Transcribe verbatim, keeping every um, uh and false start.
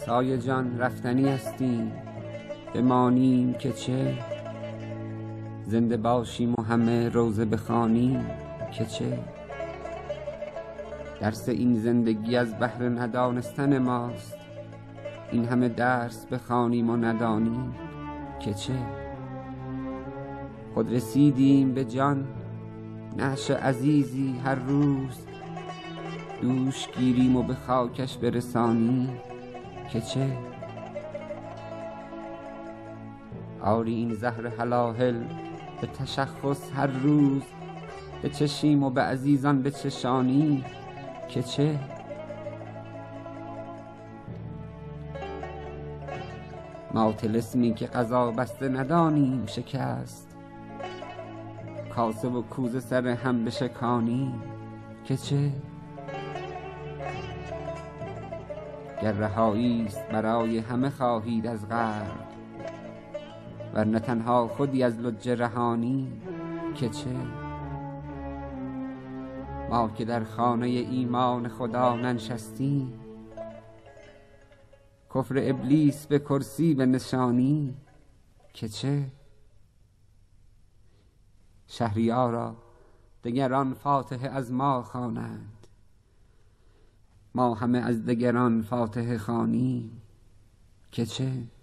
سایه جان رفتنی هستیم، بمانیم که چه؟ زنده باشیم و همه روزه بخوانیم که چه؟ درس این زندگی از بهر ندانستن ماست، این همه درس بخوانیم و ندانیم که چه؟ خود رسیدیم به جان، نعش عزیزی هر روز دوش گیریم و به خاکش برسانیم که چه؟ آری این زهر هلاهل به تشخص هر روز بچشیم و به عزیزان بچشانیم که چه؟ ما طلسمی که قضا بسته ندانیم شکست، کاسه و کوزه سر هم بشکانیم که چه؟ گر رهایی است برای همه خواهید از غرق، ورنه تنها خودی از لجه رهانی که چه؟ ما که در خانه ایمان خدا ننشستیم، کفر ابلیس به کرسی بنشانی که چه؟ شهریارا دگران فاتحه از ما خوانند، ما همه از دگران فاتحه خوانیم که چه؟